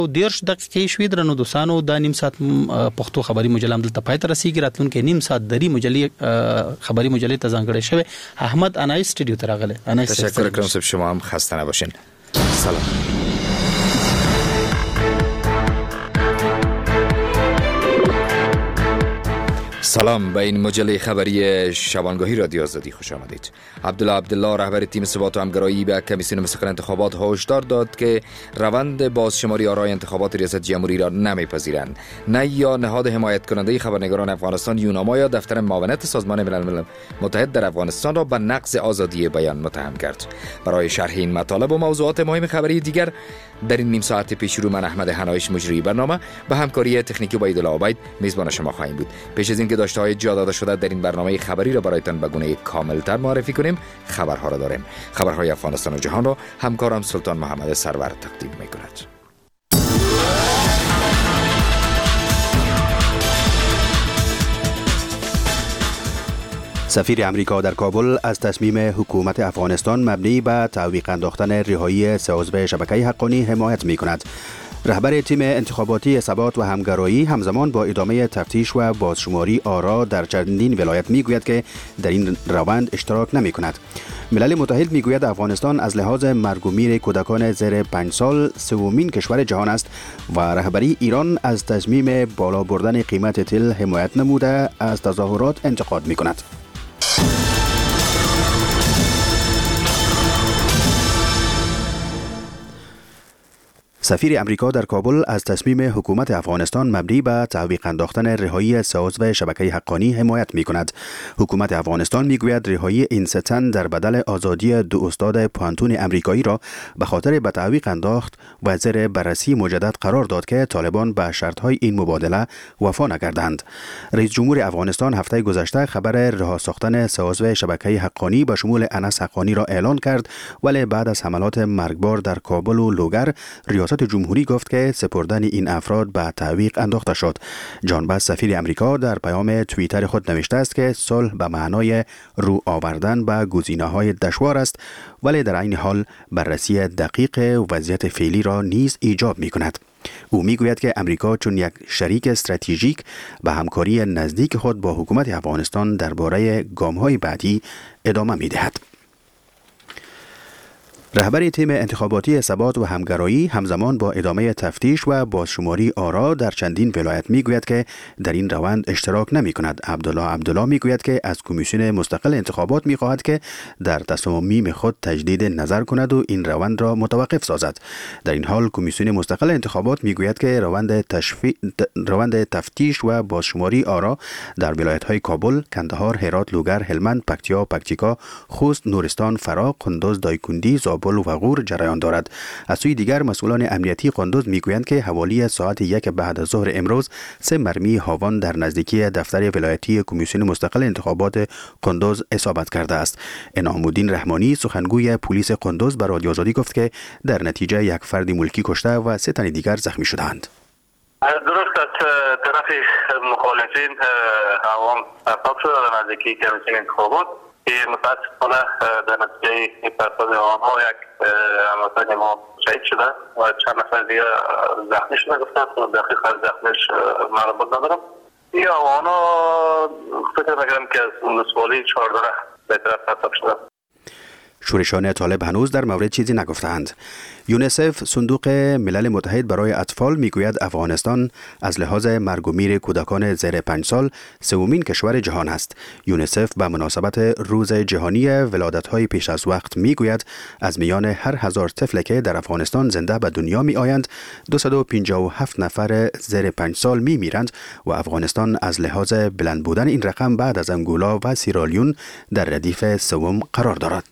دیرش دقیقې شوې درنو دوستانو دا نیم ساعت پښتو خبري مجله هم دلته پای ته رسیږي راتلونکي نیم ساعت دري مجلې خبري مجلې ته ځانګړې شوی احمد انای استودیو ته راغله. تشکر کوم صاحب شما هم خسته نباشین. سلام. سلام، به این مجله خبری شبانگاهی رادیو آزادی خوش آمدید. عبدالله رهبر تیم ثبات و همگرایی به کمیسیون مستقل انتخابات هشدار داد که روند بازشماری آرای انتخابات ریاست جمهوری را نمیپذیرند. نه یا نهاد حمایت کننده خبرنگاران افغانستان یوناما یا دفتر معاونت سازمان ملل متحد در افغانستان را به نقض آزادی بیان متهم کرد. برای شرح این مطالب و موضوعات مهم خبری دیگر در این نیم ساعت پیش رو من احمد هنایش مجری برنامه به همکاری تکنیکی با عبدالله عبید میزبان شما خواهیم بود. پیش از اینکه داشته‌های جا داده شده در این برنامه خبری را برایتان به گونه کاملتر معرفی کنیم، خبرها را داریم. خبرهای افغانستان و جهان را همکارم سلطان محمد سرور تقدیم می‌کند. سفیر امریکا در کابل از تصمیم حکومت افغانستان مبنی به تعویق انداختن رهایی 3 عضو شبکه حقانی حمایت می‌کند. رهبر تیم انتخاباتی ثبات و همگرایی همزمان با ادامه تفتیش و بازشماری آرا در چندین ولایت میگوید که در این روند اشتراک نمی کند. ملل متحد میگوید افغانستان از لحاظ مرگ و میر کودکان زیر 5 سال سومین کشور جهان است و رهبری ایران از تصمیم بالا بردن قیمت تل حمایت نموده از تظاهرات انتقاد می کند. سفیر امریکا در کابل از تصمیم حکومت افغانستان مبنی به تعویق انداختن رهایی 3 عضو شبکه حقانی حمایت می کند. حکومت افغانستان می گوید رهایی این 3 تن در بدل آزادی 2 استاد پانتون امریکایی را به خاطر به تعویق انداخت و زیر بررسی مجدد قرار داد که طالبان به شرطهای این مبادله وفا نکردند. رئیس جمهور افغانستان هفته گذشته خبر رها ساختن 3 عضو شبکه حقانی به شمول انس حقانی را اعلان کرد، ولی بعد از حملات مرگبار در کابل و لوگر ریاست جمهوری گفت که سپردن این افراد به تعویق انداخته شد. جان باس سفیر امریکا در پیام توییتر خود نوشته است که صلح به معنای رو آوردن به گزینه‌های دشوار است، ولی در این حال بررسی دقیق وضعیت فعلی را نیز ایجاب می‌کند. او میگوید که امریکا چون یک شریک استراتژیک به همکاری نزدیک خود با حکومت افغانستان درباره گام‌های بعدی ادامه می‌دهد. رهبر تیم انتخاباتی ثبات و همگرایی همزمان با ادامه تفتیش و بازشماری آرا در چندین ولایت میگوید که در این روند اشتراک نمی کند. عبدالله میگوید که از کمیسیون مستقل انتخابات میخواهد که در تصامیم خود تجدید نظر کند و این روند را متوقف سازد. در این حال کمیسیون مستقل انتخابات میگوید که روند تفتیش و بازشماری آرا در ولایت‌های کابل، کندهار، هرات، لوگر، هلمند، پکتیکا، خوست، نورستان، فرا، قندوز، دایکندی، زابل و غور جریان دارد. از سوی دیگر مسئولان امنیتی قندوز میگویند که حوالی ساعت 1 بعد از ظهر امروز 3 مرمی هاون در نزدیکی دفتر ولایتی کمیسیون مستقل انتخابات قندوز اصابت کرده است. انعام الدین رحمانی سخنگوی پلیس قندوز به رادیو آزادی گفت که در نتیجه 1 فرد ملکی کشته و 3 تن دیگر زخمی شدند. درست از طرف مخالفین عوام پاک شده در نزدیکی کمیسیون انتخابات که متاسفانه در نتیجه پرتاب آنها 1 هموطن ما شهید شده و چند نفر دیگه زخمی شده. گفتن دقیق از زخمش معلومات ندارم. یا آنها فکر نکنم که از ولسوالی 14 به طرف پرتاب شده. شورشان طالب هنوز در مورد چیزی نگفتند. یونیسف صندوق ملل متحد برای اطفال میگوید افغانستان از لحاظ مرگ و میر کودکان زیر 5 سال سومین کشور جهان است. یونیسف به مناسبت روز جهانی ولادت‌های پیش از وقت میگوید از میان هر 1000 طفل که در افغانستان زنده به دنیا می آیند 257 نفر زیر 5 سال می میرند و افغانستان از لحاظ بلند بودن این رقم بعد از انگولا و سیرالیون در ردیف سوم قرار دارد.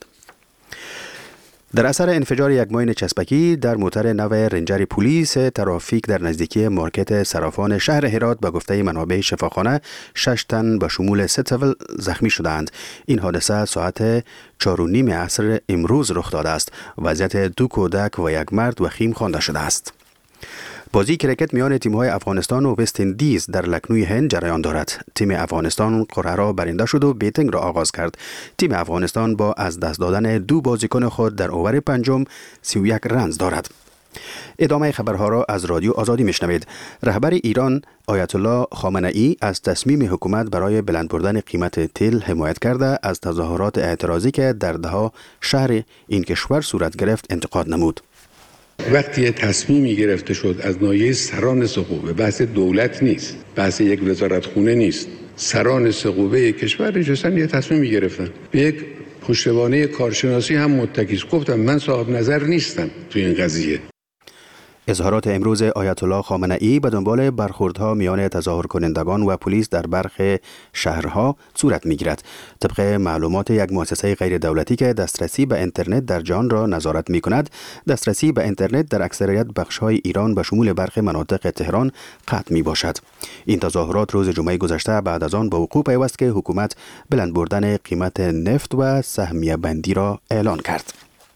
در اثر انفجار 1 ماین چسبکی در موتر نو رنجر پلیس ترافیک در نزدیکی مارکت صرافان شهر هرات به گفته منابع شفاخانه 6 تن به شمول 3 طفل زخمی شدند. این حادثه ساعت 4:30 عصر امروز رخ داده است. وضعیت 2 کودک و 1 مرد وخیم خوانده شده است. بازی کرکت میان تیم‌های افغانستان و وست اندیز در لکنوی هند جریان دارد. تیم افغانستان قرعه را برنده شد و بیتینگ را آغاز کرد. تیم افغانستان با از دست دادن 2 بازیکن خود در اوور پنجم 31 رنز دارد. ادامه خبرها را از رادیو آزادی میشنوید. رهبر ایران آیت الله خامنه‌ای از تصمیم حکومت برای بلند بردن قیمت تیل حمایت کرده از تظاهرات اعتراضی که در ده‌ها شهر این کشور صورت گرفت انتقاد نمود. وقتی تصمیمی گرفته شد از ناحیه سران ثقوبه، بحث دولت نیست، بحث یک وزارتخونه نیست، سران ثقوبه کشور نشستن یه تصمیمی گرفتن، به یک پشتوانه کارشناسی هم متکی است. گفتم من صاحب نظر نیستم تو این قضیه. اظهارات امروز آیت الله خامنه‌ای به دنبال برخوردها میان تظاهر کنندگان و پلیس در برخی شهرها صورت می‌گیرد. طبق معلومات یک مؤسسه غیر دولتی که دسترسی به اینترنت در جهان را نظارت می‌کند، دسترسی به اینترنت در اکثریت بخش‌های ایران به شمول برخی مناطق تهران قطع می‌باشد. این تظاهرات روز جمعه گذشته بعد از آن به وقوع پیوست که حکومت بلند بردن قیمت نفت و سهمیه بندی را اعلان کرد.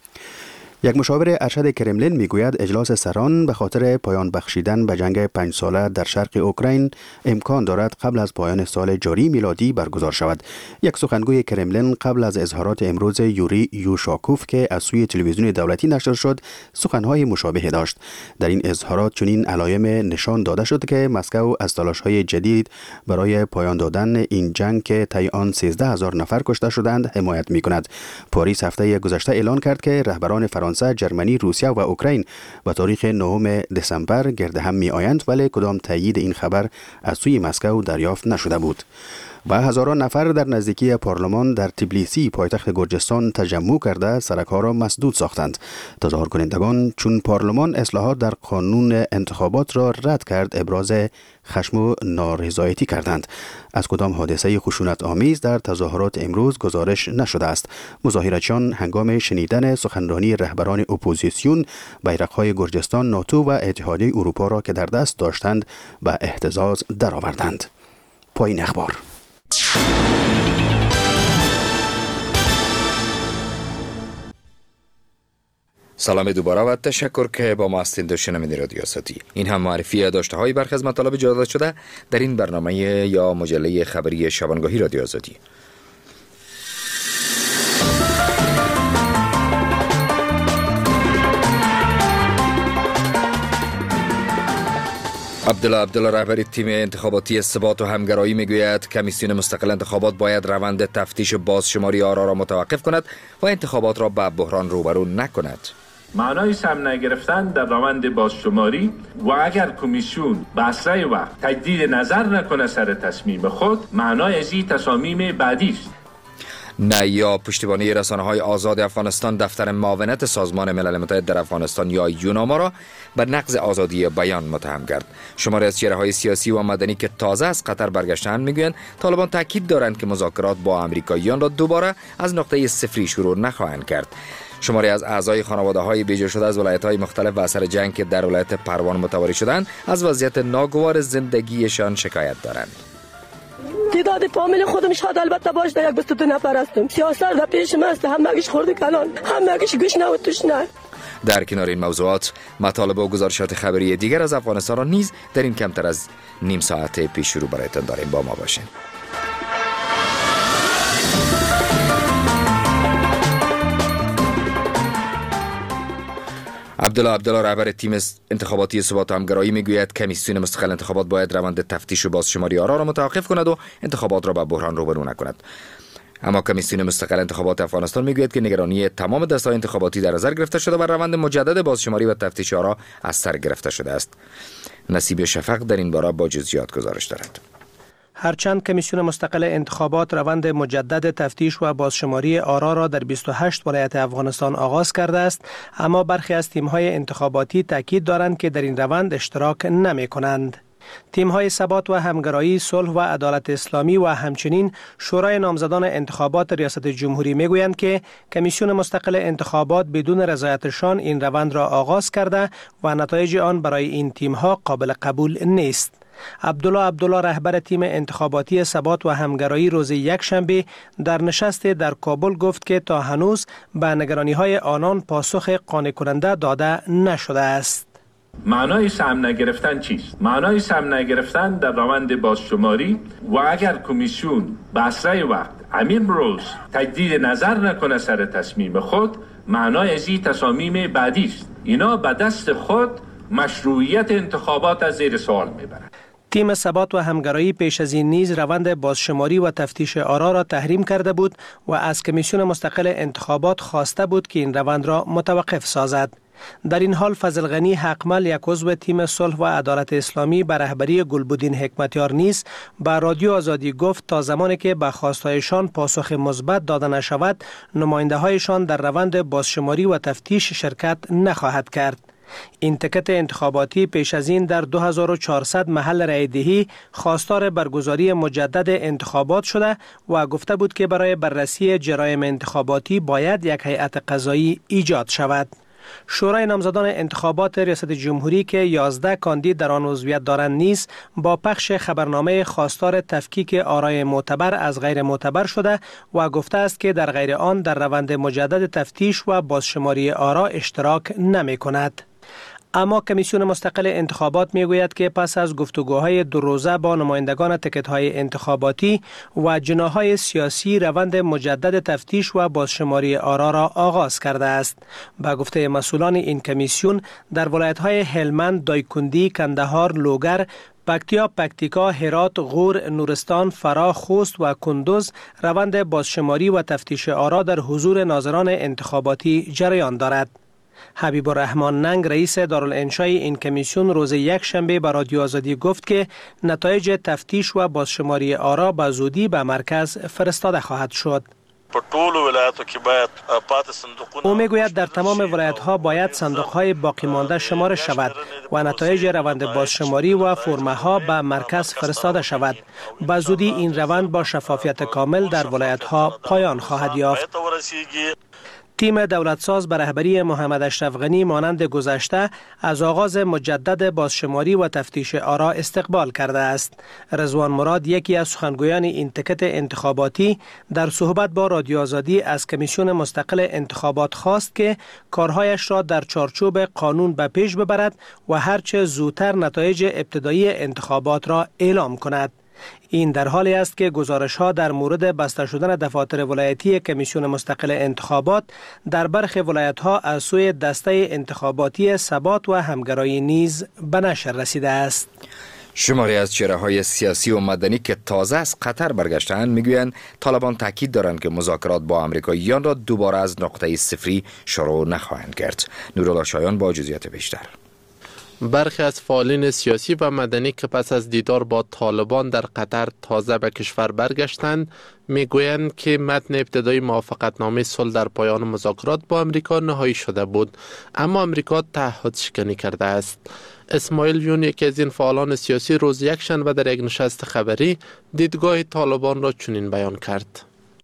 یک مشاور ارشد کرملین میگوید اجلاس سران به خاطر پایان بخشیدن به جنگ 5 ساله در شرق اوکراین امکان دارد قبل از پایان سال جاری میلادی برگزار شود. یک سخنگوی کرملین قبل از اظهارات امروز یوری یوشاکوف که از سوی تلویزیون دولتی نشر شد سخنهای مشابه داشت. در این اظهارات چنین علایم نشان داده شد که مسکو از تلاش‌های جدید برای پایان دادن این جنگ که طی آن 13000 نفر کشته شدند حمایت می‌کند. پاریس هفته گذشته اعلان کرد که رهبران فرانسه، جرمنی، روسیه و اوکراین به تاریخ 9 دسامبر گرد هم می آیند، ولی کدام تایید این خبر از سوی مسکو دریافت نشده بود. و هزاران نفر در نزدیکی پارلمان در تبلیسی پایتخت گرجستان تجمع کرده سرک‌ها را مسدود ساختند. تظاهر کنندگان چون پارلمان اصلاحات در قانون انتخابات را رد کرد ابراز خشم و نارضایتی کردند. از کدام حادثه خشونت آمیز در تظاهرات امروز گزارش نشده است. مظاهرچیان هنگام شنیدن سخنرانی رهبران اپوزیسیون بیرق‌های گرجستان، ناتو و اتحادیه اروپا را که در دست داشتند به اهتزاز درآوردند. پایین اخبار. سلام دوباره و تشکر که با ما هستید. شنونده رادیو آزادی. این هم معرفی داشته های برخی از مطالب جدا شده در این برنامه یا مجله خبری شبانگاهی رادیو آزادی. عبدالله رهبر تیم انتخاباتی ثبات و همگرایی میگوید کمیسیون مستقل انتخابات باید روند تفتیش بازشماری آرا را متوقف کند و انتخابات را به بحران روبرو نکند. معنای سهم نگرفتن در روند بازشماری و اگر کمیسیون به اسرع وقت تجدید نظر نکنه سر تصمیم خود، معنای از این تصامیم بعدی است. نه یا پشتیبانی رسانه‌های آزاد افغانستان دفتر معاونت سازمان ملل متحد در افغانستان یا یوناما را به نقض آزادی بیان متهم کرد. شماری از چهره‌های سیاسی و مدنی که تازه از قطر برگشتند میگویند طالبان تاکید دارند که مذاکرات با آمریکاییان را دوباره از نقطه صفری شروع نخواهند کرد. شماری از اعضای خانواده‌های بیجا شده از ولایت‌های مختلف و اثر جنگ که در ولایت پروان متواری شدند از وضعیت ناگوار زندگیشان شکایت دارند. تعداد فامیل خودم شاید البته باش در 22 نفر هستم. سیاست در پیش من است، همگیش خورده کلان، همگیش گوش نه و توش نه. در کنار این موضوعات مطالب و گزارشات خبری دیگر از افغانستان را نیز در این کمتر از نیم ساعت پیش رو برایتان داریم. با ما باشین. عبدالله رهبر تیم انتخاباتی ثبات و همگرایی میگوید کمیسیون مستقل انتخابات باید روند تفتیش و بازشماری آرا را متوقف کند و انتخابات را به بحران روبرو نکند. اما کمیسیون مستقل انتخابات افغانستان میگوید که نگرانی تمام دسته‌های انتخاباتی در نظر گرفته شده و روند مجدد بازشماری و تفتیش آرا از سر گرفته شده است. نصیب شفق در این باره با جزئیات گزارش دارد. هرچند کمیسیون مستقل انتخابات روند مجدد تفتیش و بازشماری آرا را در 28 ولایت افغانستان آغاز کرده است، اما برخی از تیم‌های انتخاباتی تاکید دارند که در این روند اشتراک نمی‌کنند. تیم‌های ثبات و همگرایی، صلح و عدالت اسلامی و همچنین شورای نامزدان انتخابات ریاست جمهوری میگویند که کمیسیون مستقل انتخابات بدون رضایتشان این روند را آغاز کرده و نتایج آن برای این تیم‌ها قابل قبول نیست. عبدالله رهبر تیم انتخاباتی ثبات و همگرایی روز یکشنبه در نشست در کابل گفت که تا هنوز به نگرانی‌های آنان پاسخ قانع کننده داده نشده است. معنای سهم نگرفتن چیست؟ معنای سهم نگرفتن در روند بازشماری و اگر کمیسیون به اسرع وقت امروز تجدید نظر نکنه سر تصمیم خود، معنای از این تصامیم بعدی است. اینا به دست خود مشروعیت انتخابات از زیر سوال میبرند. تیم ثبات و همگرایی پیش از این نیز روند بازشماری و تفتیش آرا را تحریم کرده بود و از کمیسیون مستقل انتخابات خواسته بود که این روند را متوقف سازد. در این حال فضل غنی حقمل، یک عضو تیم صلح و عدالت اسلامی به رهبری گلبدین حکمتیار نیز به رادیو آزادی گفت تا زمانی که به خواستهایشان پاسخ مثبت داده نشود، نماینده هایشان در روند بازشماری و تفتیش شرکت نخواهد کرد. این تکت انتخاباتی پیش از این در 2400 محل رایدهی خواستار برگزاری مجدد انتخابات شده و گفته بود که برای بررسی جرایم انتخاباتی باید یک هیئت قضایی ایجاد شود. شورای نامزدان انتخابات ریاست جمهوری که 11 کاندید در آن عضویت دارند نیز با پخش خبرنامه خواستار تفکیک آرای معتبر از غیر معتبر شده و گفته است که در غیر آن در روند مجدد تفتیش و بازشماری آرا اشتراک نمی کند. اما کمیسیون مستقل انتخابات می گوید که پس از گفتگوهای 2 روزه با نمایندگان تکت‌های انتخاباتی و جناح‌های سیاسی روند مجدد تفتیش و بازشماری آرا را آغاز کرده است. به گفته مسئولان این کمیسیون در ولایت‌های هلمند، دایکندی، کندهار، لوگر، پکتیکا، هرات، غور، نورستان، فرا، خوست و کندوز روند بازشماری و تفتیش آرا در حضور ناظران انتخاباتی جریان دارد. حبیب الرحمن ننگ رئیس دارالانشای این کمیسیون روز یکشنبه به رادیو آزادی گفت که نتایج تفتیش و بازشماری آرا به زودی به مرکز فرستاده خواهد شد. او میگوید در تمام ولایت‌ها باید صندوق‌های باقی مانده شمارش شود و نتایج روند بازشماری و فرمه‌ها به مرکز فرستاده شود. به زودی این روند با شفافیت کامل در ولایت‌ها پایان خواهد یافت. تیم دولتساز به رهبری محمد اشرف غنی مانند گذشته از آغاز مجدد بازشماری و تفتیش آرا استقبال کرده است. رضوان مراد، یکی از سخنگویان این تکت انتخاباتی، در صحبت با رادیو آزادی از کمیسیون مستقل انتخابات خواست که کارهایش را در چارچوب قانون به پیش ببرد و هرچه زودتر نتایج ابتدایی انتخابات را اعلام کند. این در حالی است که گزارش‌ها در مورد بسته شدن دفاتر ولایتی کمیسیون مستقل انتخابات در برخی ولایت‌ها از سوی دسته انتخاباتی ثبات و همگرایی نیز به نشر رسیده است. شماری از چهره‌های سیاسی و مدنی که تازه از قطر برگشتند میگویند طالبان تاکید دارند که مذاکرات با آمریکاییان را دوباره از نقطه صفری شروع نخواهند کرد. نورالله شایان با جزئیات بیشتر. برخی از فعالین سیاسی و مدنی که پس از دیدار با طالبان در قطر تازه به کشور برگشتند میگویند که متن ابتدایی موافقتنامه صلح در پایان مذاکرات با امریکا نهایی شده بود، اما امریکا تعهد شکنی کرده است. اسماعیل یون، یکی از این فعالان سیاسی، روز یکشنبه در یک نشست خبری دیدگاه طالبان را چنین بیان کرد.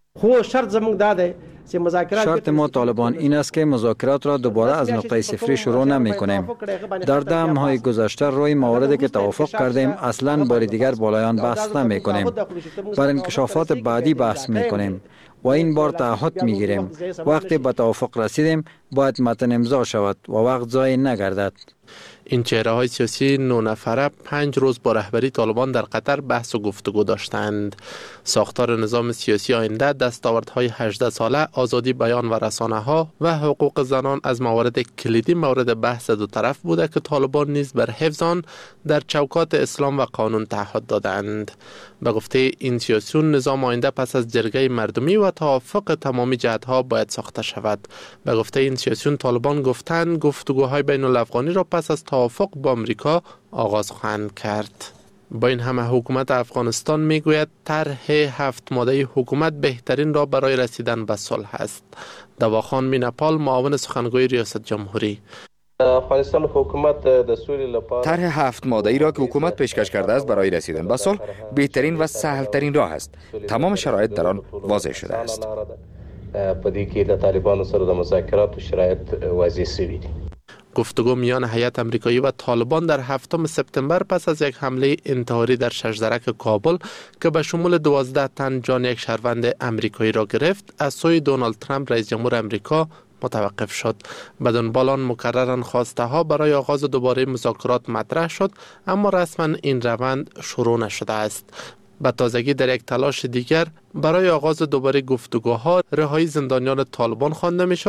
شرط ما طالبان این است که مذاکرات را دوباره از نقطه صفری شروع نمی کنیم. در دهه‌های گذشته روی مواردی که توافق کردیم اصلاً بار دیگر بالایان بحث نمی کنیم. بر انکشافات بعدی بحث می کنیم و این بار تعهد می گیریم. وقتی به توافق رسیدیم باید متن امضا شود و وقت ضایع نگردد. این چهره‌های سیاسی 9 نفره 5 روز با رهبری طالبان در قطر بحث و گفتگو داشتند. ساختار نظام سیاسی آینده، دستاوردهای 18 ساله، آزادی بیان و رسانه‌ها و حقوق زنان از موارد کلیدی مورد بحث دو طرف بوده که طالبان نیز بر حفظ آن در چوکات اسلام و قانون تعهد دادند. به گفته این سیاسیون، نظام آینده پس از جرگه مردمی و توافق تمامی جهت‌ها باید ساخته شود. به گفته این سیاسیون، طالبان گفتند گفتگوهای بین الافغانی را پس از توافق با امریکا آغاز خواهند کرد. با این همه حکومت افغانستان میگوید طرح 7 ماده حکومت بهترین را برای رسیدن به صلح است. دواخان مینپال، معاون سخنگوی ریاست جمهوری: افغانستان حکومت طرح 7 ماده‌ای را که حکومت پیشکش کرده است برای رسیدن به صلح بهترین و سهل‌ترین راه است. تمام شرایط در آن واضح شده است. پدې کې د طالبانو سره د مذاکراتو شرایط واضح شوي دي. گفتگو میان هیئت امریکایی و طالبان در 7 سپتامبر پس از یک حمله انتحاری در ششدرک کابل که به شمول 12 تن جان یک شهروند امریکایی را گرفت از سوی دونالد ترامپ رئیس جمهور امریکا متوقف شد. به دنبال آن مکرراً خواسته ها برای آغاز دوباره مذاکرات مطرح شد، اما رسما این روند شروع نشده است. به تازگی در یک تلاش دیگر برای آغاز دوباره گفتگوها رهایی زندانیان طالبان خوانده میشد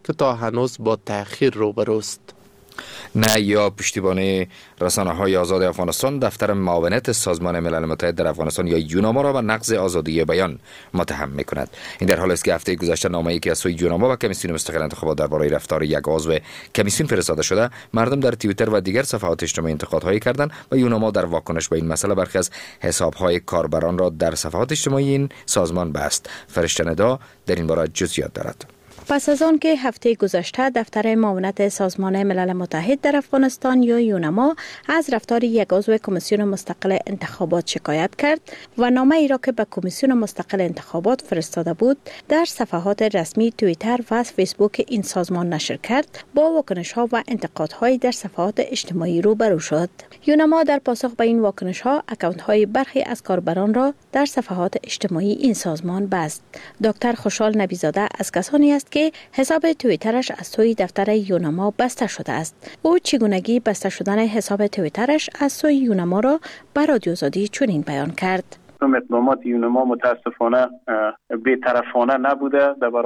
که تا هنوز با تأخیر روبروست. نه یا پشتیبانی رسانه‌های آزاد افغانستان دفتر معاونت سازمان ملل متحد در افغانستان یا یوناما را به نقض آزادی بیان متهم می‌کند. این در حالی است که هفته گذشته نامه‌ای که از سوی یوناما و کمیسیون مستقل انتخابات درباره رفتار یک عضو کمیسیون فرستاده شده مردم در توییتر و دیگر صفحات اجتماعی انتقادهایی کردند و یوناما در واکنش به این مسئله برخی از حساب‌های کاربران را در صفحات اجتماعی این سازمان بست. فرشته ندا در این باره جزئیات دارد. پس از آن که هفته گذشته دفتر معاونت سازمان ملل متحد در افغانستان یا یوناما از رفتار یک عضو کمیسیون مستقل انتخابات شکایت کرد و نامه ای را که به کمیسیون مستقل انتخابات فرستاده بود در صفحات رسمی توییتر و فیسبوک این سازمان نشر کرد، با واکنش‌ها و انتقادهای در صفحات اجتماعی روبرو شد. یوناما در پاسخ به این واکنش‌ها اکانت‌های برخی از کاربران را در صفحات اجتماعی این سازمان بست. دکتر خوشحال نبی‌زاده از کسانی است که حساب توییترش از سوی دفتر یوناما بسته شده است. او چگونگی بسته شدن حساب توییترش از سوی یوناما را به رادیو آزادی چنین بیان کرد: اقدامات یوناما متاسفانه بی‌طرفانه نبوده در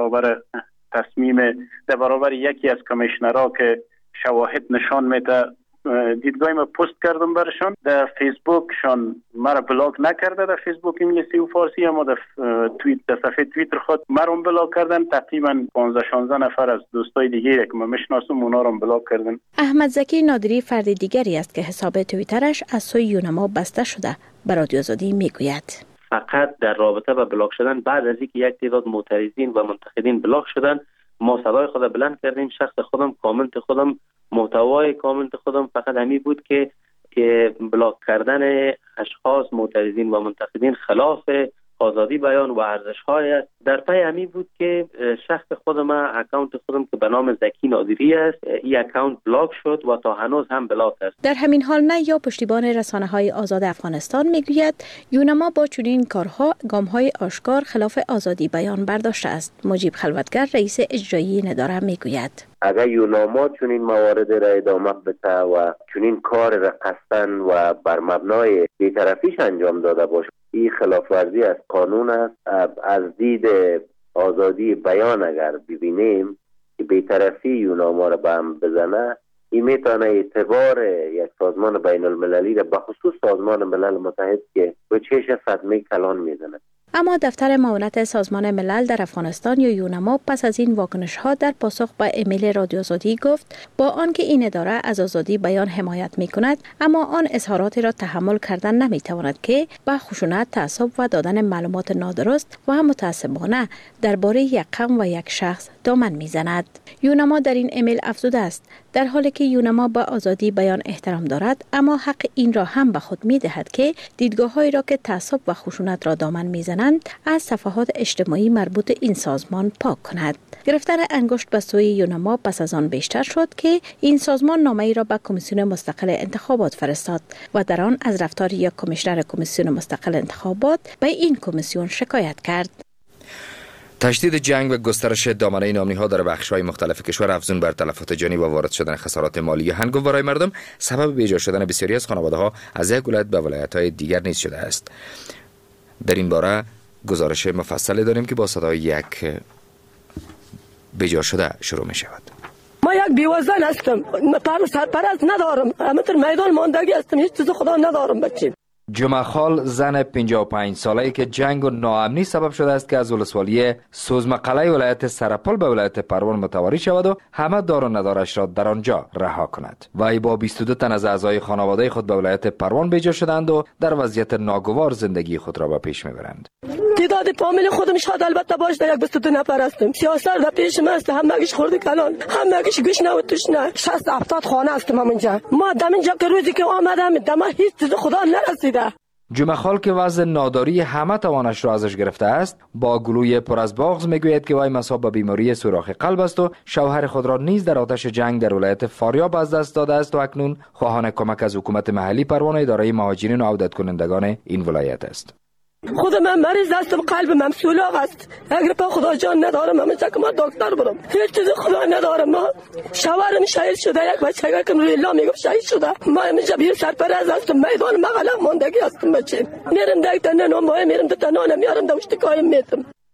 برابر یکی از کمیشنرها که شواهد نشان میده. دیدگاه ما پست کردم برشان در فیسبوکشان، مرا بلاک نکرده در فیسبوک انگلیسی و فارسی، اما در صفحه توییتر خود مرا بلاک کردن. تقریبا 15-16 نفر از دوستای دیگه که من میشناسم اونا رو بلاک کردن. احمد زکی نادری فرد دیگری است که حساب توییترش از سوی یوناما بسته شده. به رادیو آزادی میگوید: فقط در رابطه با بلاک شدن بعد از اینکه یک تعداد معترضین و منتقدین بلاک شدن، ما صدای خود بلند کردیم. شخص خودم، کامنت خودم، محتوای کامنت خودم فقط همین بود که بلاک کردن اشخاص معترضین و منتقدین خلاف آزادی بیان و ارزش‌های است. در پی همین بود که شخص خودم، اکانت خودم که به نام زکی نادری است، این اکانت بلاک شد و تا هنوز هم بلاک است. در همین حال نه یا پشتیبان رسانه‌های آزاد افغانستان میگوید یوناما با چنین کارها گام‌های آشکار خلاف آزادی بیان برداشته است. مجیب خلوتگر رئیس اجرایی نداره میگوید: اگر یوناما چنین موارد را ادامه بده و چنین کار را قصداً و بر مبنای بی‌طرفیش انجام داده باشه، این خلاف ورزی از قانون است. از دید آزادی بیان اگر ببینیم که بی‌طرفی یوناما را به هم بزنه، این میتونه اعتبار یک سازمان بین المللی را به خصوص سازمان ملل متحد که به چش صدمه کلان میزنه. اما دفتر معاونت سازمان ملل در افغانستان یا یوناما پس از این واکنش‌ها در پاسخ به ایمیل رادیو آزادی گفت با آنکه این اداره از آزادی بیان حمایت می‌کند، اما آن اظهاراتی را تحمل کردن نمی‌تواند که به خشونت، تعصب و دادن معلومات نادرست و متعصبانه درباره یک قوم و یک شخص دامن می‌زند. یوناما در این ایمیل افزوده است در حالی که یوناما به آزادی بیان احترام دارد، اما حق این را هم به خود می‌دهد که دیدگاه‌هایی را که تعصب و خشونت را دامن می‌زنند از صفحات اجتماعی مربوط این سازمان پاک کند. گرفتن انگشت به سوی یوناما پس از آن بیشتر شد که این سازمان نامه‌ای را به کمیسیون مستقل انتخابات فرستاد و در آن از رفتار یک کمیشنر کمیسیون مستقل انتخابات به این کمیسیون شکایت کرد. تشدید جنگ و گسترش دامنه نامنی‌ها در بخش‌های مختلف کشور افزون بر تلفات جانی و وارد شدن خسارات مالی هنگام برای مردم سبب بیجا شدن بسیاری از خانواده‌ها از یک ولایت به ولایت‌های دیگر نیز شده است. در این باره گزارش مفصلی داریم که با صدای یک بیجا شده شروع می شود. ما یک بیوزن هستم، سرپرست ندارم، همینطور میدان ماندگی هستم، هیچ چیز خدا ندارم بچین. جمعه خال زن 55 ساله‌ای که جنگ و ناامنی سبب شده است که از ولسوالی سوزمقلعه ولایت سرپل به ولایت پروان متواری شود و همه دار و ندارش را در آنجا رها کند. وی با 22 تن از اعضای خانواده خود به ولایت پروان بیجا شدند و در وضعیت ناگوار زندگی خود را به پیش میبرند. تعداد فامیل خودم شاید البته باشه یک 22 نفر هستم. سیاست در پیش من است، همگیش خورده کلان، همگیش گوش نه و توش نه. 60-70 خانه هستم همونجا. ما دمینجا که روزی که آمدم دم هیچ چیز خدا نرسیده. جمعه خال که وضع ناداری همه توانش را ازش گرفته است، با گلوی پر از بغض میگوید که وی مصاب به بیماری سوراخ قلب است و شوهر خود را نیز در آتش جنگ در ولایت فاریاب از دست داده است و اکنون خواهان کمک از حکومت محلی پروان اداره مهاجرین و عودت کنندگان این ولایت است. خود من مریض هستم، قلب من سولاق است. اگر پا خدا جان ندارم همیشه که من دکتر برم، هیچ چیز خدا ندارم. ما شوهرم شهید شده، یک بچه که روی الله میگفت شهید شده. ما همیشه بیر سرپرست هستم، میدان مغلق ماندگی هستم. بچه میرم دیگه تنه نامه میرم تا تنانه میارم دوشتکایم میتم.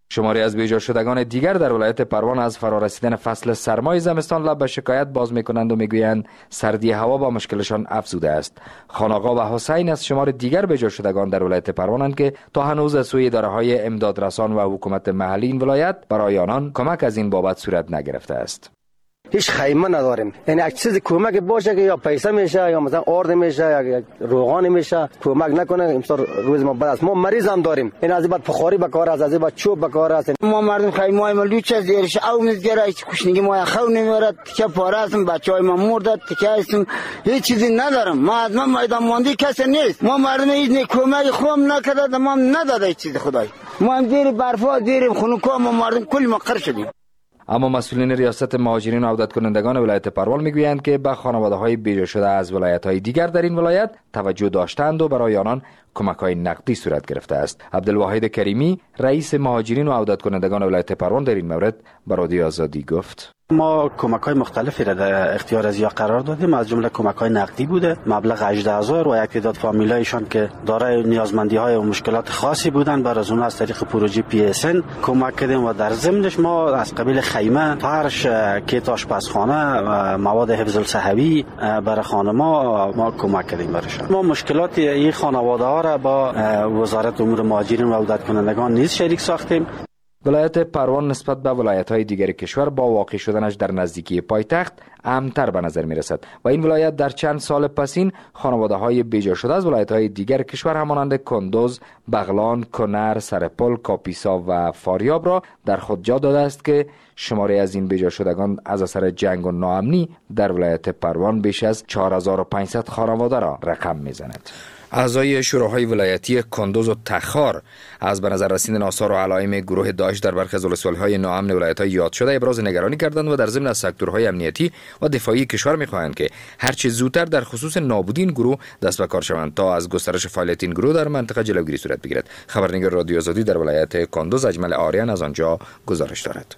شماری از بیجا شدگان دیگر در ولایت پروان از فرارسیدن فصل سرمای زمستان لب به شکایت باز میکنند و میگویند سردی هوا با مشکلشان افزوده است. خانآقا و حسین از شمار دیگر بیجا شدگان در ولایت پروانند که تا هنوز از سوی اداره‌های امدادرسان و حکومت محلی این ولایت برای آنان کمک از این بابت صورت نگرفته است. هیچ خیمه نداریم، یعنی یک چیز کمک باشه که یا پیسه میشه یا مثلا آرد میشه یا روغان میشه کمک نکنه. امسال روز ما بعد ما مریض هم داریم، این از بعد بخاری بکار است، از بعد چوب بکار است. ما مردم خیمه های ملو چه زیرش او میگیره، هیچ کشنگی ما خو نمیارد، چه پاره هستم بچهای ما مرده تکه هستم، هیچ چیزی ندارم. ما از ما میدان ماندی کسی نیست، ما مردم هیچ کمک خوام نکرده، ما نداده هیچ چیز خدای. ما هم زیر برفا زیر خنوکا ما مردم کلی ما قرض شدیم. اما مسئولین ریاست مهاجرین و عودت کنندگان ولایت پروان میگویند که به خانواده‌های بیجا شده از ولایت‌های دیگر در این ولایت توجه داشتند و برای آنان کمک‌های نقدی صورت گرفته است. عبدالواحد کریمی رئیس مهاجرین و عودت کنندگان ولایت پروان در این مورد به رادیو آزادی گفت: ما کمک‌های مختلفی را در اختیار از یا قرار دادیم، از جمله کمک‌های نقدی بوده مبلغ 18000 و یک تعداد فامیلایشان که دارای نیازمندی‌های و مشکلات خاصی بودند برای از اونها از طریق پروژه PSN کمک کردیم و در ضمنش ما از قبیل خیمه، فرش، کیت آشپزخانه و مواد حفظ الصحوی برای خانم‌ها ما کمک کردیم برایشان. ما مشکلات این خانواده‌ها را با وزارت امور مهاجرین و عودت کنندگان نیز شریک ساختیم. ولایت پروان نسبت به ولایت‌های دیگر کشور با واقع شدنش در نزدیکی پایتخت امن‌تر به نظر می‌رسد و این ولایت در چند سال پسین خانواده‌های بیجا شده از ولایت‌های دیگر کشور همانند کندوز، بغلان، کنر، سرپل، کاپیسا و فاریاب را در خود جا داده است که شماری از این بیجا شدگان از اثر جنگ و ناامنی در ولایت پروان بیش از 4500 خانواده را رقم می‌زند. اعضای شوراهای ولایتی کندوز و تخار از به نظر رسیدن آثار و علائم گروه داعش در برخی از ولسوالی‌های ناامن ولایت‌های یاد شده ابراز نگرانی کردند و در ضمن از سکتورهای امنیتی و دفاعی کشور می‌خواهند که هرچه زودتر در خصوص نابودی این گروه دست به کار شوند تا از گسترش فعالیت این گروه در منطقه جلوگیری صورت بگیرد. خبرنگار رادیو آزادی در ولایت کندوز اجمل آریان از آنجا گزارش دارد.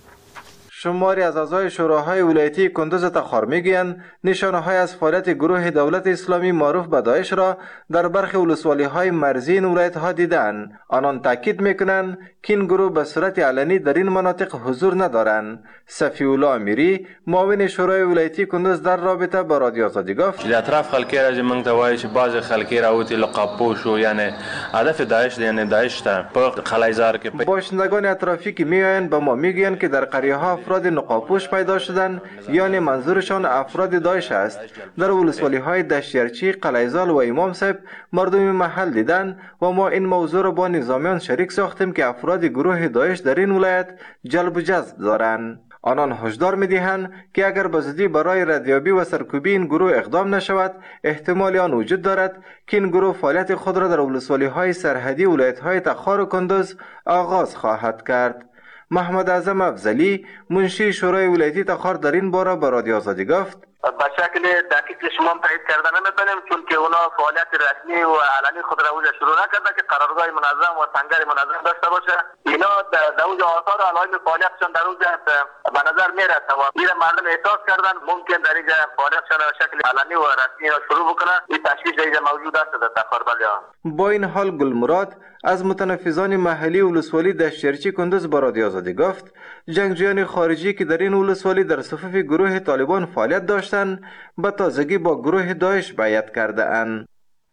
شماری از اعضای شوراهای ولایتی کندوز تخار میگویند نشانه‌های از فعالیت گروه دولت اسلامی معروف به داعش را در برخی ولسوالی‌های مرزی این ولایت‌ها دیدند. آنان تاکید می‌کنند که این گروه به صورت علنی در این مناطق حضور ندارند. صفی الله امیری معاون شورای ولایتی کندوز در رابطه با رادیو آزادی گفت: در اطراف خلکی را من توایش باز خلکی را اوتی لقاپوش و یعنی هدف داعش یعنی داعش تا خلایزار که باشندگان اطرافی که میآیند به ما میگویند که در قریه‌ها افراد نقابپوش پیدا شدند، یعنی منظورشان افراد داعش است. در ولسوالی‌های دشتیرچی، قلعه‌زال و امام صاحب مردم محل دیدند و ما این موضوع را با نظامیان شریک ساختیم که افراد گروه داعش در این ولایت جلب و جذب دارند. آنان هشدار می‌دهند که اگر به زودی برای ردیابی و سرکوبی این گروه اقدام نشود، احتمال آن وجود دارد که این گروه فعالیت خود را در ولسوالی‌های سرحدی ولایت‌های تخار و کندوز آغاز خواهد کرد. محمد اعظم افضلی منشی شورای ولایتی تخار در این باره به رادیو آزادی گفت: به شکل دقیق شما تایید کردن نمیتونیم، چون که اونا فعالیت رسمی و علنی خود را اوجا شروع نکرده که قرارگاه منظم و سنگر منظم داشته باشه. اینا در اوج آثار و علائم فعالیتشان در اوج به نظر میرسه و این مردم احساس کردن ممکن در اینجا فعالیتشان به شکل علنی و رسمی شروع بکنه. این تشویش در اینجا موجود است در تخار. با این حال گلمراد از متنفذان محلی ولسوالی دشتیرچی کندوز با رادیو آزادی گفت جنگجویان خارجی که در این ولسوالی در صفوف گروه طالبان فعالیت داشتند به تازگی با گروه داعش بیعت کرده اند.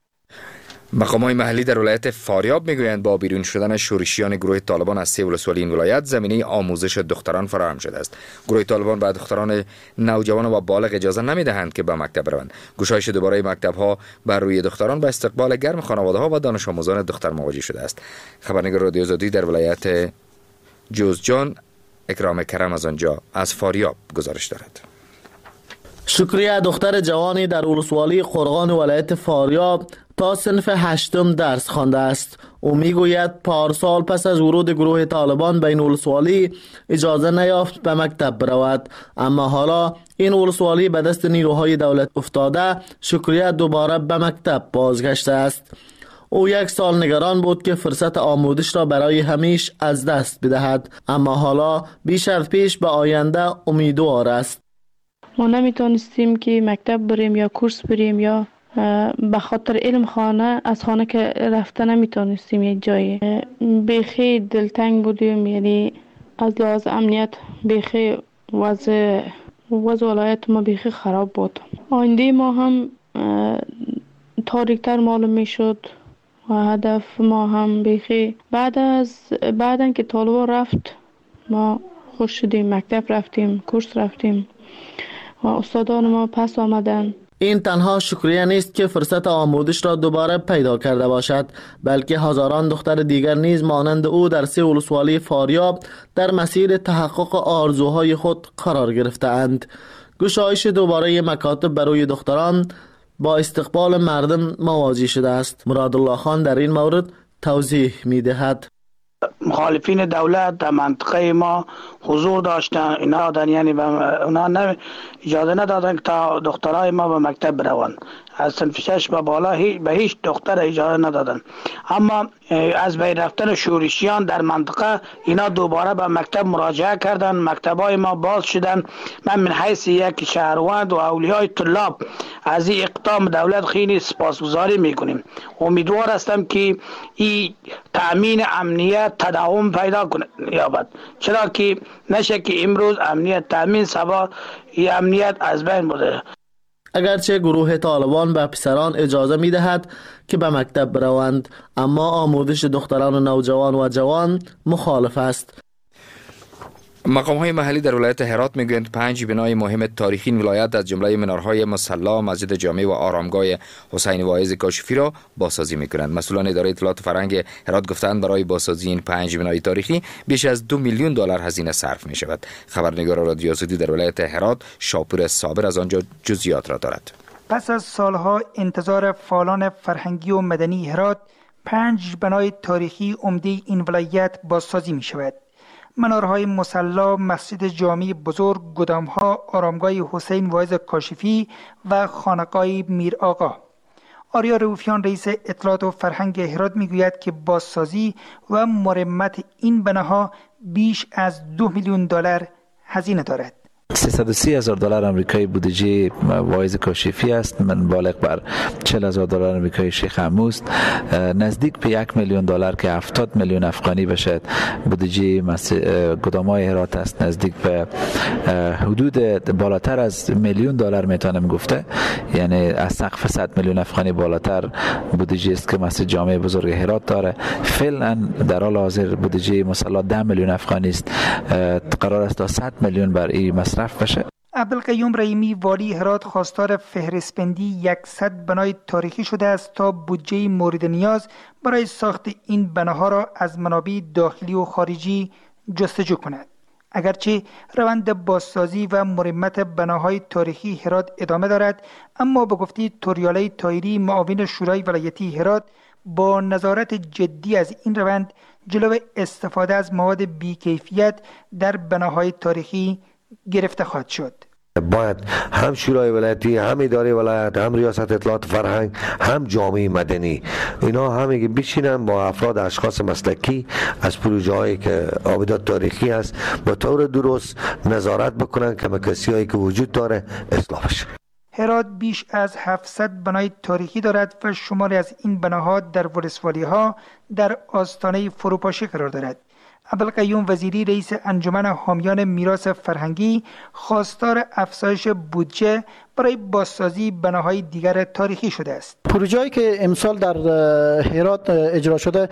مقامات محلی در ولایت فاریاب میگویند با بیرون شدن شورشیان گروه طالبان از 3 ولسوالی این ولایت زمینه آموزش دختران فراهم شده است. گروه طالبان به دختران نوجوان و بالغ اجازه نمیدهند که به مکتب بروند. گشایش دوباره مکتب‌ها بر روی دختران به استقبال گرم خانواده‌ها و دانش آموزان دختر مواجه شده است. خبرنگار رادیو آزادی در ولایت جوزجان اکرام کرم از آنجا از فاریاب گزارش دارد. شکریه دختر جوانی در ولسوالی قرغان ولایت فاریاب تا صنف 8 درس خوانده است. او میگوید پارسال پس از ورود گروه طالبان به این ولسوالی اجازه نیافت به مکتب برود، اما حالا این ولسوالی به دست نیروهای دولت افتاده شکریه دوباره به مکتب بازگشته است. او 1 سال نگران بود که فرصت آموزش را برای همیشه از دست بدهد، اما حالا بیش از پیش به آینده امیدوار است. ما نمیتونستیم که مکتب بریم یا کورس بریم یا به خاطر علم خانه از خانه که رفته نمیتونستیم یک جایی. بیخی دلتنگ بودیم، یعنی از لحاظ امنیت بیخی وضع ولایت ما بیخی خراب بود. آینده ما هم تاریکتر معلوم میشد و هدف ما هم بیخی بعدن که طالبان رفت ما خوش شدیم، مکتب رفتیم، کورس رفتیم و استادان ما پس آمدن. این تنها شکریه نیست که فرصت آموزش را دوباره پیدا کرده باشد، بلکه هزاران دختر دیگر نیز مانند او در 3 ولسوالی فاریاب در مسیر تحقق آرزوهای خود قرار گرفته‌اند. گشایش دوباره مکاتب برای دختران با استقبال مردم مواجه شده است. مراد الله خان در این مورد توضیح می‌دهد. مخالفین دولت در منطقه ما حضور داشتن، اینا دادن، یعنی اونا اجازه ندادن که تا دخترای ما به مکتب بروند. از صنف 6 به بالا به هیچ دختر اجازه ندادن. اما از بین رفتن شورشیان در منطقه اینا دوباره به مکتب مراجعه کردن، مکتبای ما باز شدن. من حیث یک شهروند و اولیای طلاب از این اقدام دولت خیلی سپاسگزاری میکنیم. امیدوار هستم که این تأمین امنیت تداوم پیدا کند یابد، چرا که نشه که امروز امنیت تأمین سبا این امنیت از بین بوده. اگرچه گروه طالبان به پسران اجازه می دهد که به مکتب بروند، اما آموزش دختران و نوجوان و جوان مخالف است. مقام‌های محلی در ولایت هرات میگویند 5 بنای مهم تاریخی این ولایت از جمله منارهای مصلی، مسجد جامع و آرامگاه حسین واعظ کاشفی را بازسازی می‌کنند. مسئولان اداره اطلاعات فرهنگ هرات گفتند برای بازسازی این 5 بنای تاریخی بیش از $2 میلیون هزینه صرف می‌شود. خبرنگار رادیو آزادی در ولایت هرات شاپور صابر از آنجا جزئیات را دارد. پس از سالها انتظار فعالان فرهنگی و مدنی هرات 5 بنای تاریخی عمده این ولایت بازسازی می‌شود. منارهای مصلی، مسجد جامع بزرگ، گدامها، آرامگاه حسین واعظ کاشفی و خانقاه میر آقا. آریا رؤوفیان رئیس اطلاعات و فرهنگ هرات میگوید که بازسازی و مرمت این بناها بیش از $2 میلیون هزینه دارد. $330,000 آمریکایی بودجه واعظ کاشفی است، من بالغ بر $40,000 آمریکایی شیخ عموست، نزدیک به $1 میلیون که 70 میلیون افغانی باشد. بودجه گدامای هرات است نزدیک به حدود بالاتر از $1 میلیون میتونم گفته، یعنی از سقف 100 میلیون افغانی بالاتر بودجه است که مسجد جامع بزرگ هرات داره. فعلا در حال حاضر بودجه مصلی 10 میلیون افغانی است، قرار است تا 100 میلیون بر این مصرف بشه. عبدالقیوم رحیمی والی هرات خواستار فهرستبندی 100 بنای تاریخی شده است تا بودجه مورد نیاز برای ساخت این بناها را از منابع داخلی و خارجی جستجو کند. اگرچه روند بازسازی و مرمت بناهای تاریخی هرات ادامه دارد، اما به گفته توریاله طاهری معاون شورای ولایتی هرات با نظارت جدی از این روند جلو استفاده از مواد بی‌کیفیت در بناهای تاریخی گرفته خواهد شد. باید هم شورای ولایتی، هم اداره ولایت، هم ریاست اطلاعات فرهنگ، هم جامعه مدنی، اینا همه بشینن با افراد اشخاص مسلکی از پروژه هایی که آبادات تاریخی است با طور درست نظارت بکنن که مکسی هایی که وجود داره اصلاح بشه. هرات بیش از 700 بنای تاریخی دارد و شماری از این بناها در ولسوالی ها در آستانه فروپاشی قرار دارد. عبدالقیوم وزیری رئیس انجمن حامیان میراث فرهنگی خواستار افزایش بودجه برای بازسازی بناهای دیگر تاریخی شده است. پروژه‌ای که امسال در هرات اجرا شده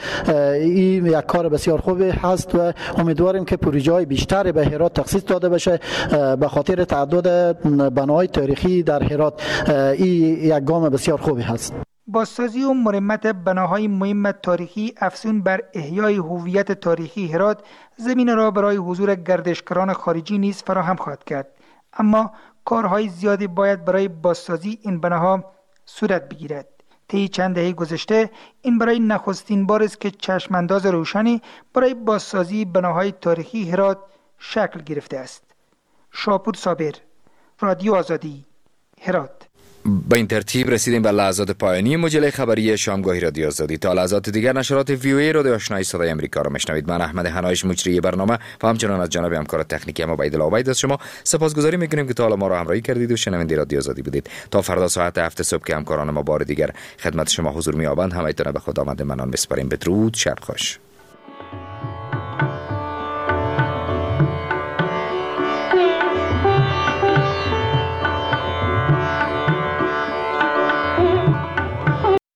این یک کار بسیار خوبی هست و امیدواریم که پروژه‌های بیشتری به هرات تخصیص داده بشه. به خاطر تعداد بناهای تاریخی در هرات این یک گام بسیار خوبی هست. بازسازی و مرمت بناهای مهم تاریخی افزون بر احیای هویت تاریخی هرات زمین را برای حضور گردشگران خارجی نیز فراهم خواهد کرد. اما کارهای زیادی باید برای بازسازی این بناها صورت بگیرد. طی چند دهه گذشته این برای نخستین بار است که چشمانداز روشنی برای بازسازی بناهای تاریخی هرات شکل گرفته است. شاپور صابر، رادیو آزادی، هرات. با این ترتیب رسیدیم به لحظات پایانی مجله خبری شامگاهی رادیو آزادی. تا لحظات دیگر نشرات وی رادیو آشنای صدای امریکا را میشنوید. من احمد حنایش مجری برنامه و همچنان از جناب همکار تکنیکی ما عبیدالله عبید از شما سپاسگزاری میکنیم که تا حالا ما را همراهی کردید و شنونده رادیو آزادی بودید. تا فردا ساعت 7 صبح که همکاران ما بار دیگر خدمت شما حضور می‌یابند، همایتان به خداوند منان می‌سپاریم. بدرود، شب خوش.